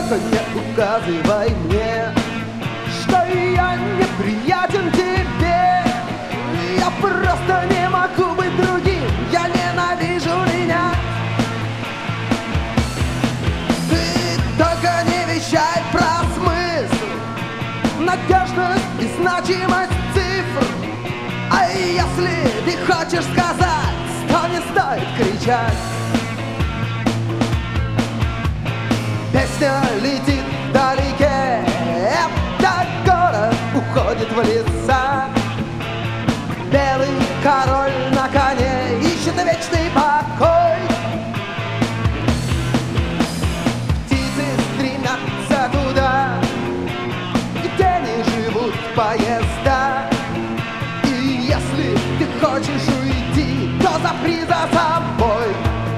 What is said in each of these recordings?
Только не указывай мне, что я неприятен тебе. Я просто не могу быть другим, я ненавижу меня. Ты только не вещай про смысл, надежность и значимость цифр. А если ты хочешь сказать, то не стоит кричать. Песня летит вдалеке, этот город уходит в леса. Белый король на коне ищет вечный покой. Птицы стремятся туда, где не живут поезда. И если ты хочешь уйти, то запри за собой.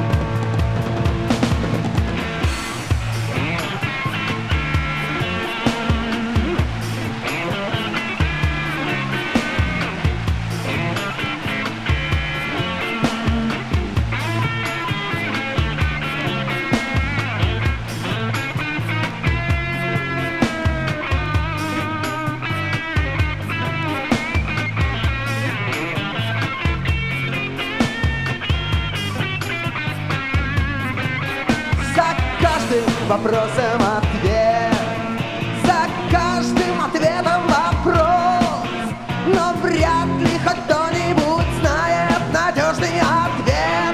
Вопросом ответ, за каждым ответом вопрос. Но вряд ли хоть кто-нибудь знает надежный ответ.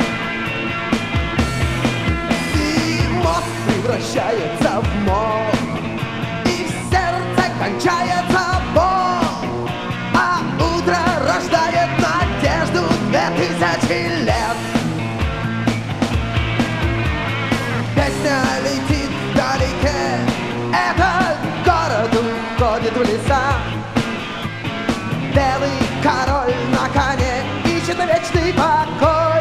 И мозг превращается в мох, и в сердце кончается боль, а утро рождает надежду 2000 лет. Песня летит вдалеке, этот город уходит в леса. Белый король на коне ищет вечный покой.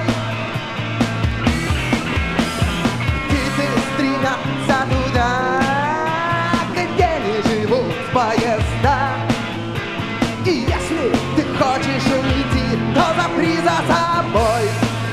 Птицы стремятся туда, где не живут поезда. И если ты хочешь уйти, то запри за собой.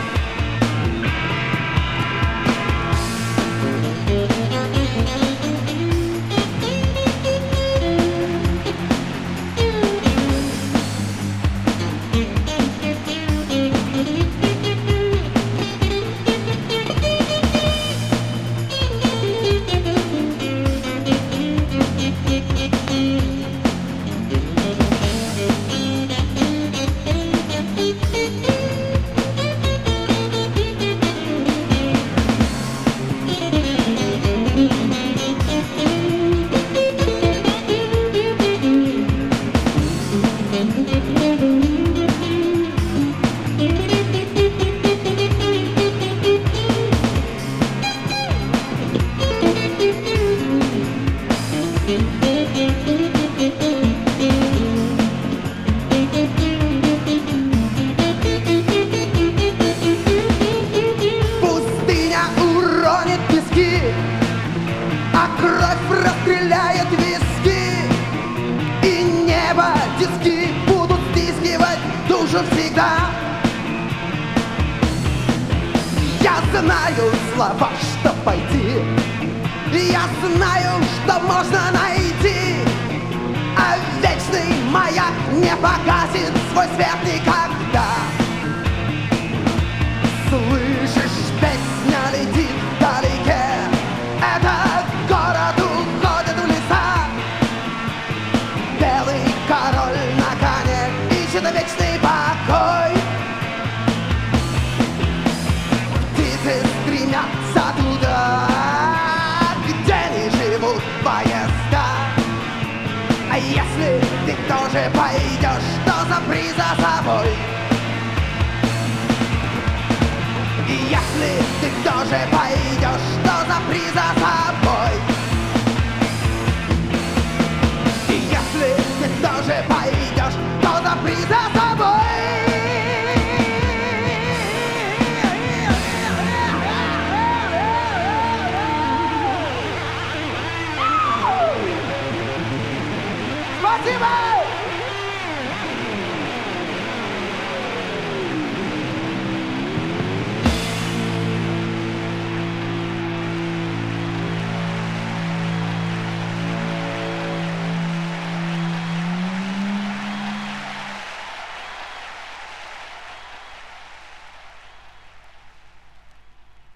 А кровь расстреляет виски, и небо тиски будут стискивать душу всегда. Я знаю слова, что пойти, я знаю, что можно найти, а вечный маяк не погасит свой свет никогда. Слышишь, песня летит вдалеке, этот город уходит в леса. Белый король на коне ищет вечный покой. Птицы стремятся туда, где не живут поезда. А если ты тоже пойдешь, то запри за собой. И если ты тоже пойдешь, то запри за собой. И если ты тоже пойдешь, то запри за собой. Спасибо!